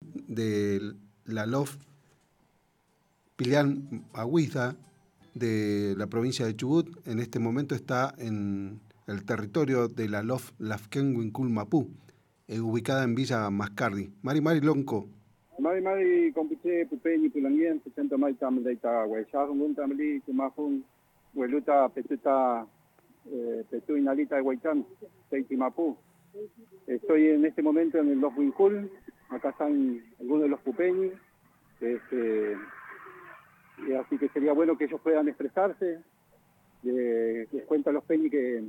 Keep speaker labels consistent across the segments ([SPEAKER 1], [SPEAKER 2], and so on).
[SPEAKER 1] de la LOF Pilián Agüiza, de la provincia de Chubut. En este momento está en el territorio de la LOF Lafken Wincul Mapú, ubicada en Villa Mascardi. Mari Lonco.
[SPEAKER 2] Mari compuche pupeñi pulangien, presento mai tamleita huaychajun tamli kumafun hueluta petuta petu inalita de Huaychán, Teiti Mapú. Estoy en este momento en el Los Wincul, acá están algunos de los pupeños, así que sería bueno que ellos puedan expresarse. Les cuento a los peñis que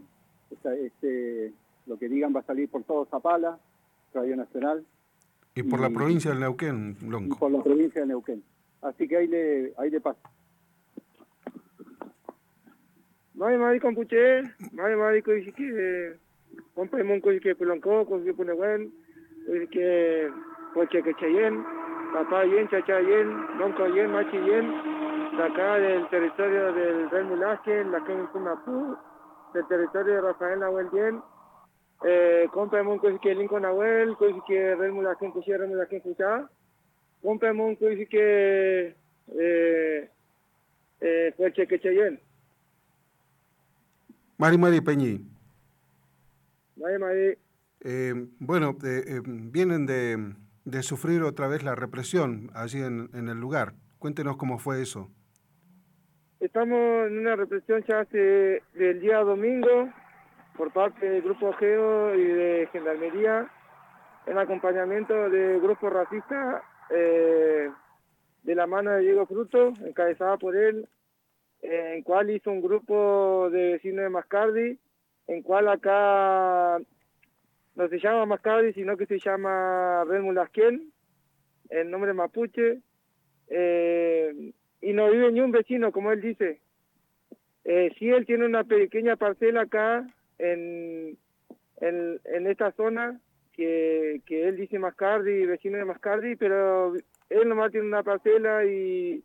[SPEAKER 2] lo que digan va a salir por todo Zapala, Radio Nacional.
[SPEAKER 1] Y por la provincia del Neuquén, Lonco.
[SPEAKER 2] Y por la provincia de Neuquén. Así que ahí le paso.
[SPEAKER 3] Mari compuche, mari que compre mon que pulanco, que punewen, que poche que chayen, papá yen, chacha yen, lonco yen, machi yen, de acá del territorio del Rey Mulaje, la que es Mapú, del territorio de Rafael Nahuel yen, compre mon que Lincoln Nahuel, que Rey Mulaje que Rey Mulaje escucha, compre mon que poche que chayen.
[SPEAKER 1] Mari Peñi.
[SPEAKER 3] Mari.
[SPEAKER 1] Bueno, vienen de sufrir otra vez la represión allí en el lugar. Cuéntenos cómo fue eso.
[SPEAKER 3] Estamos en una represión ya del día domingo por parte del Grupo Geo y de Gendarmería en acompañamiento del grupo racista de la mano de Diego Fruto, encabezada por él, en cual hizo un grupo de vecinos de Mascardi, en cual acá no se llama Mascardi, sino que se llama Red Mulasquén, el nombre mapuche, y no vive ni un vecino, como él dice. Sí, él tiene una pequeña parcela acá, en esta zona, que él dice Mascardi, vecino de Mascardi, pero él nomás tiene una parcela y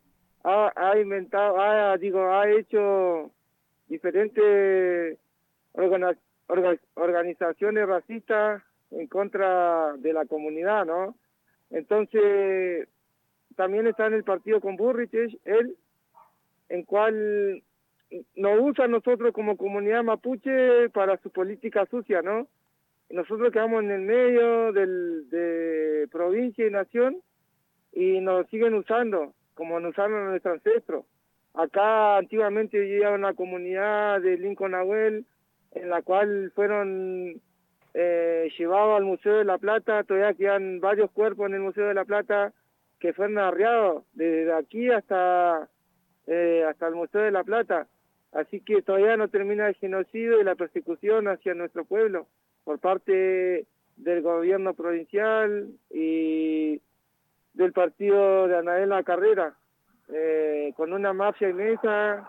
[SPEAKER 3] ha hecho diferentes organizaciones racistas en contra de la comunidad, ¿no? Entonces, también está en el partido con Burrich, él, en cual nos usa a nosotros como comunidad mapuche para su política sucia, ¿no? Nosotros quedamos en el medio de provincia y nación y nos siguen usando, como nos usaron a nuestros ancestros. Acá antiguamente vivía una comunidad de Lincoln Nahuel, en la cual fueron llevados al Museo de la Plata. Todavía quedan varios cuerpos en el Museo de la Plata que fueron arreados desde aquí hasta el Museo de la Plata. Así que todavía no termina el genocidio y la persecución hacia nuestro pueblo por parte del gobierno provincial y del partido de Anaela Carrera, con una mafia inmensa,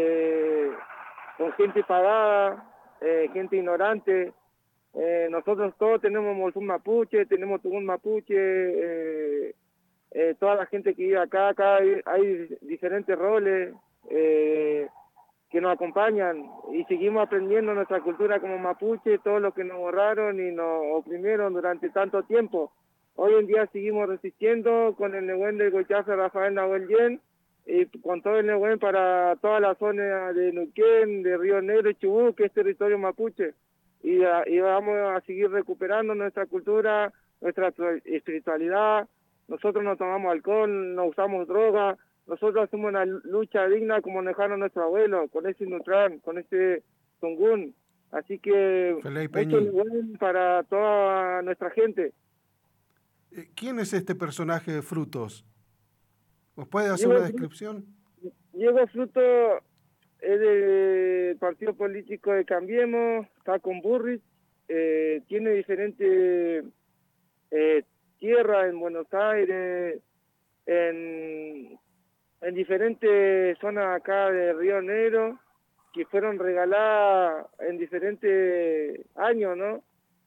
[SPEAKER 3] con gente pagada, gente ignorante. Nosotros todos tenemos Molfún Mapuche, tenemos Tugún Mapuche, toda la gente que vive acá hay diferentes roles que nos acompañan y seguimos aprendiendo nuestra cultura como mapuche, todo lo que nos borraron y nos oprimieron durante tanto tiempo. Hoy en día seguimos resistiendo con el Nehuen del Goichafe Rafael Nahuel Yen y con todo el Nehuen para toda la zona de Neuquén, de Río Negro y Chubut, que es territorio mapuche. Y vamos a seguir recuperando nuestra cultura, nuestra espiritualidad. Nosotros no tomamos alcohol, no usamos droga. Nosotros hacemos una lucha digna como dejaron nuestro abuelo, con ese Nutran, con ese Tungún. Así que mucho Nehuen para toda nuestra gente.
[SPEAKER 1] ¿Quién es este personaje de Frutos? ¿Os puede hacer una descripción?
[SPEAKER 3] Diego Fruto es del partido político de Cambiemos, está con Burrich, tiene diferentes tierras en Buenos Aires, en diferentes zonas acá de Río Negro, que fueron regaladas en diferentes años, ¿no?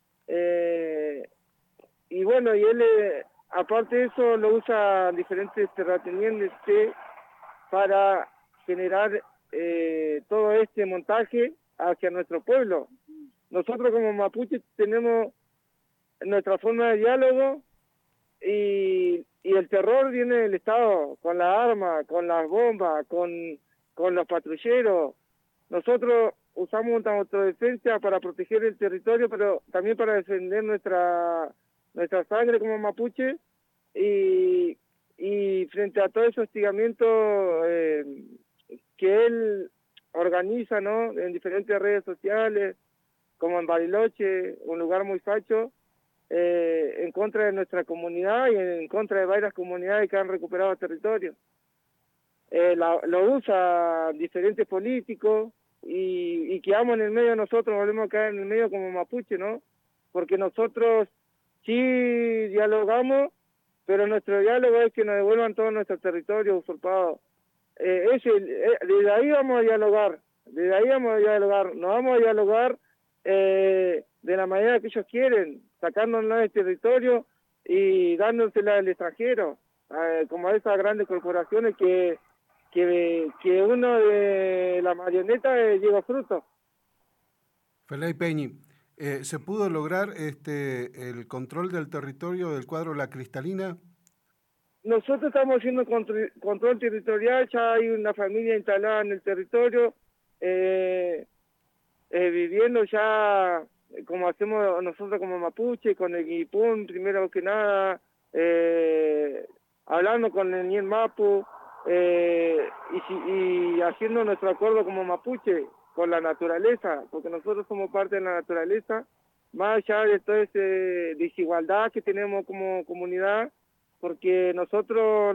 [SPEAKER 3] Y bueno, y él, aparte de eso, lo usa diferentes terratenientes para generar todo este montaje hacia nuestro pueblo. Nosotros como mapuches tenemos nuestra forma de diálogo y el terror viene del Estado, con la arma, con las bombas, con los patrulleros. Nosotros usamos una autodefensa para proteger el territorio, pero también para defender nuestra sangre como mapuche, y frente a todo ese hostigamiento que él organiza, ¿no?, en diferentes redes sociales, como en Bariloche, un lugar muy facho, en contra de nuestra comunidad y en contra de varias comunidades que han recuperado territorio. Lo usa diferentes políticos y quedamos en el medio nosotros, volvemos a caer en el medio como mapuche, ¿no? Porque nosotros sí dialogamos, pero nuestro diálogo es que nos devuelvan todo nuestro territorio usurpado. Desde ahí vamos a dialogar, no vamos a dialogar de la manera que ellos quieren, sacándonos del territorio y dándosela al extranjero, como a esas grandes corporaciones que uno de la marioneta lleva fruto.
[SPEAKER 1] Felay Peñi, ¿se pudo lograr el control del territorio del cuadro La Cristalina?
[SPEAKER 3] Nosotros estamos haciendo control territorial, ya hay una familia instalada en el territorio, viviendo ya como hacemos nosotros como mapuche, con el guipún, primero que nada, hablando con el Nien Mapu, y haciendo nuestro acuerdo como mapuche con la naturaleza, porque nosotros somos parte de la naturaleza, más allá de toda esa desigualdad que tenemos como comunidad, porque nosotros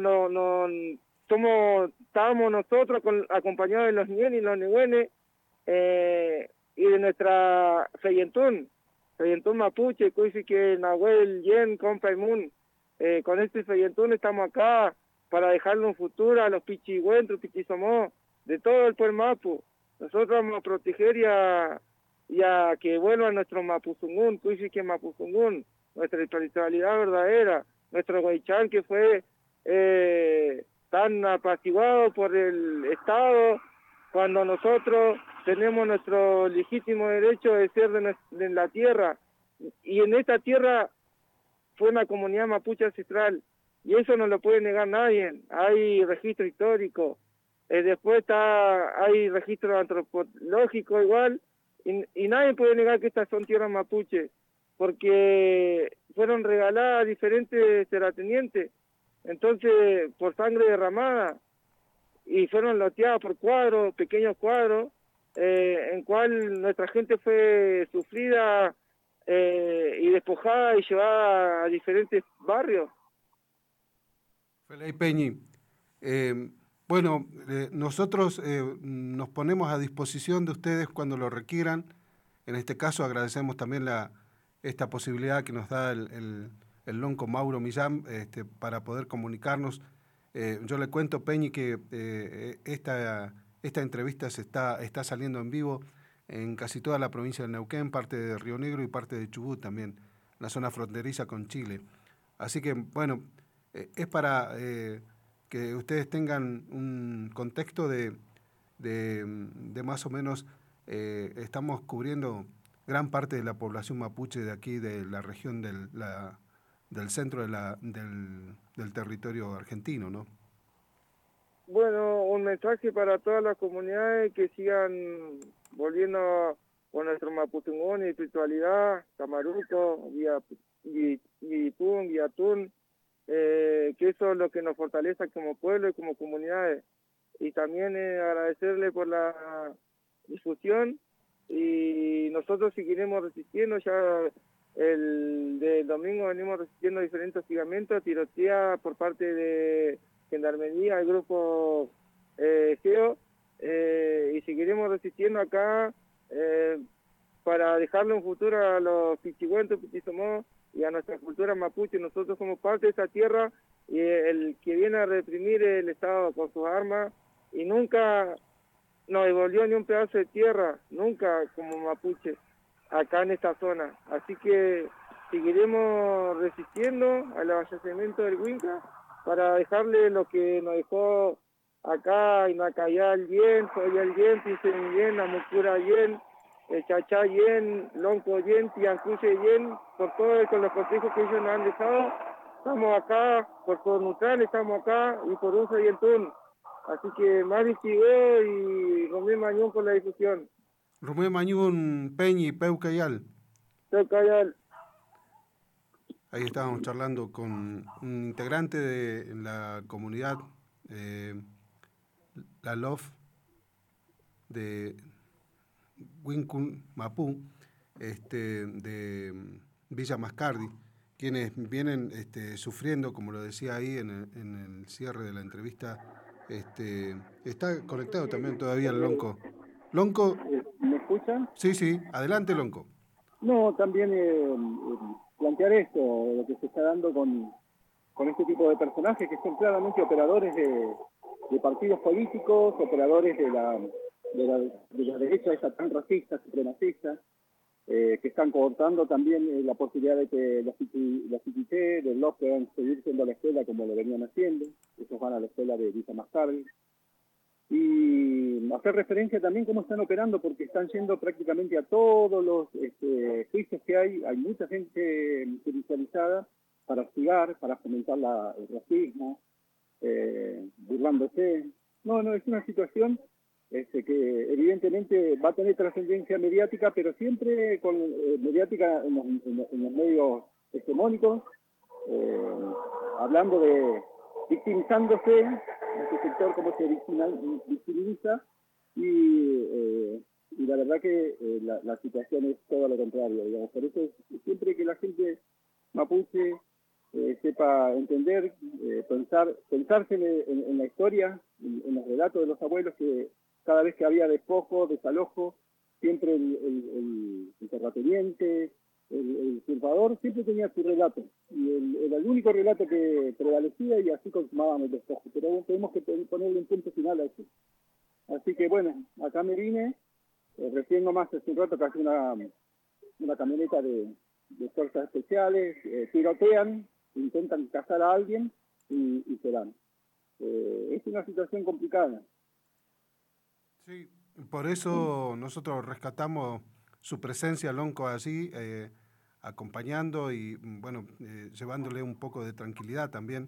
[SPEAKER 3] estábamos nosotros acompañados de los Nien y los Nehuenes, y de nuestra Feyentún mapuche, que Nahuel, Yen, Compa y Mun. Con este Feyentún estamos acá para dejarle un futuro a los Pichigüentros, Pichisomó, de todo el pueblo Mapu. Nosotros vamos a proteger y a que vuelva nuestro Mapuzungún, que Mapuzungún, nuestra espiritualidad verdadera, nuestro Huaychán que fue tan apaciguado por el Estado, cuando nosotros tenemos nuestro legítimo derecho de ser de la tierra, y en esta tierra fue una comunidad mapuche ancestral, y eso no lo puede negar nadie. Hay registro histórico, después hay registro antropológico igual, y nadie puede negar que estas son tierras mapuche, porque fueron regaladas a diferentes terratenientes, entonces por sangre derramada, y fueron loteadas por cuadros, pequeños cuadros, en cual nuestra gente fue sufrida y despojada y llevada a diferentes barrios.
[SPEAKER 1] Felay Peñi, bueno, nosotros nos ponemos a disposición de ustedes cuando lo requieran. En este caso agradecemos también esta posibilidad que nos da el lonco Mauro Millán para poder comunicarnos. Yo le cuento, Peñi, que esta entrevista está saliendo en vivo en casi toda la provincia de Neuquén, parte de Río Negro y parte de Chubut también, la zona fronteriza con Chile. Así que, bueno, es para que ustedes tengan un contexto de más o menos, estamos cubriendo gran parte de la población mapuche de aquí, de la región del centro del territorio argentino, ¿no?
[SPEAKER 3] Bueno, un mensaje para todas las comunidades que sigan volviendo con nuestro Mapuzungún y espiritualidad, Camaruco, Guipún, Guiatún, que eso es lo que nos fortalece como pueblo y como comunidades. Y también agradecerle por la difusión, y nosotros seguiremos resistiendo. Ya del domingo venimos resistiendo diferentes hostigamientos, tiroteas por parte de Gendarmería, el grupo GEO, y seguiremos resistiendo acá para dejarle un futuro a los Pichigüentos, Pichisomó y a nuestra cultura mapuche. Nosotros somos parte de esa tierra, y el que viene a reprimir el Estado con sus armas, y nunca nos devolvió ni un pedazo de tierra, nunca, como mapuche, acá en esta zona. Así que seguiremos resistiendo al abastecimiento del Huinca para dejarle lo que nos dejó acá en Acayal Yen, Soyal Yen, Pisen Yen, Amucura Yen, Chachá Yen, Lonco Yen, Tiancuche Yen, por todo con los consejos que ellos nos han dejado, Estamos acá, por neutral estamos acá, y por uso y el turno. Así que Mari Chigué y Romé Mañón con la difusión.
[SPEAKER 1] Romé Mañún, Peñi, Peucayal.
[SPEAKER 3] Peucayal.
[SPEAKER 1] Ahí estábamos charlando con un integrante de la comunidad, la LOF de Wincul Mapú, de Villa Mascardi, quienes vienen sufriendo, como lo decía ahí en el cierre de la entrevista. Está conectado también todavía el Lonco. Lonco,
[SPEAKER 2] ¿Me escuchan?
[SPEAKER 1] sí, sí, adelante Lonco.
[SPEAKER 2] No, también plantear esto, lo que se está dando con este tipo de personajes que son claramente operadores de partidos políticos, operadores de la derecha esa tan racista, supremacista, que están coartando también la posibilidad de que los CIT, de los puedan seguir siendo a la escuela como lo venían haciendo. Ellos van a la escuela de Villa Mascardi. Y hacer referencia también cómo están operando, porque están yendo prácticamente a todos los juicios que hay mucha gente judicializada para hostigar, para fomentar el racismo, burlándose. No, es una situación que evidentemente va a tener trascendencia mediática, pero siempre con mediática en los medios hegemónicos, hablando de victimizándose, este sector como se victimiza, y la verdad que la situación es todo lo contrario, digamos. Por eso siempre que la gente mapuche sepa entender, pensarse en la historia, en los relatos de los abuelos, que cada vez que había despojo, desalojo, siempre el terrateniente, el usurpador, siempre tenía su relato, y era el único relato que prevalecía, y así consumábamos el despojo. Pero tenemos que ponerle un punto final a eso. Así que bueno, acá me vine, recién nomás hace un rato casi una camioneta de fuerzas especiales, tirotean, intentan cazar a alguien y se van. Es una situación complicada.
[SPEAKER 1] Sí, por eso nosotros rescatamos su presencia, Lonco, allí, acompañando y, bueno, llevándole un poco de tranquilidad también.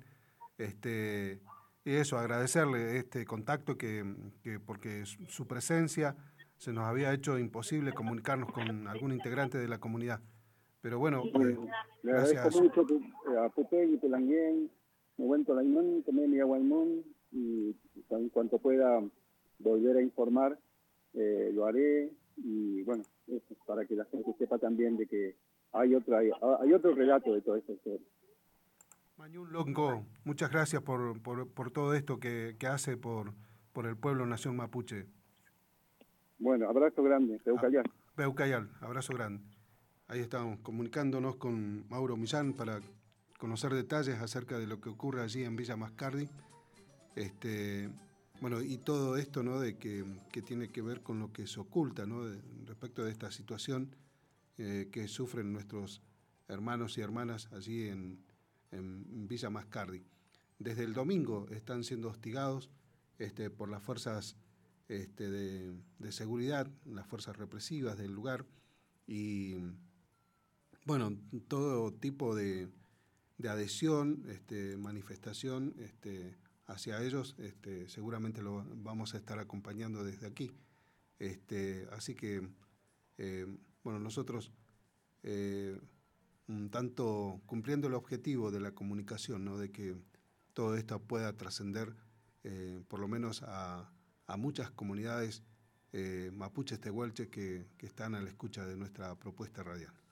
[SPEAKER 1] Y eso, agradecerle este contacto que porque su presencia se nos había hecho imposible comunicarnos con algún integrante de la comunidad. Pero bueno,
[SPEAKER 2] Le agradezco
[SPEAKER 1] gracias.
[SPEAKER 2] mucho a Pupe y Pelanguén, Movento Laimón, también mi Aguaimón, y en cuanto pueda volver a informar, lo haré, y bueno, eso, para que la gente sepa también de que hay otro relato de toda esta historia.
[SPEAKER 1] Mañún Lonco, muchas gracias por todo esto que hace por el pueblo nación mapuche.
[SPEAKER 2] Bueno, abrazo grande, Peucayal.
[SPEAKER 1] Peucayal, abrazo grande. Ahí estamos comunicándonos con Mauro Millán para conocer detalles acerca de lo que ocurre allí en Villa Mascardi. Bueno, y todo esto, ¿no?, de que tiene que ver con lo que se oculta, ¿no?, respecto de esta situación que sufren nuestros hermanos y hermanas allí en Villa Mascardi. Desde el domingo están siendo hostigados por las fuerzas de seguridad, las fuerzas represivas del lugar, y bueno, todo tipo de adhesión, manifestación hacia ellos, seguramente lo vamos a estar acompañando desde aquí. Así que, bueno, nosotros un tanto cumpliendo el objetivo de la comunicación, ¿no?, de que todo esto pueda trascender por lo menos a muchas comunidades mapuches tehuelches que están a la escucha de nuestra propuesta radial.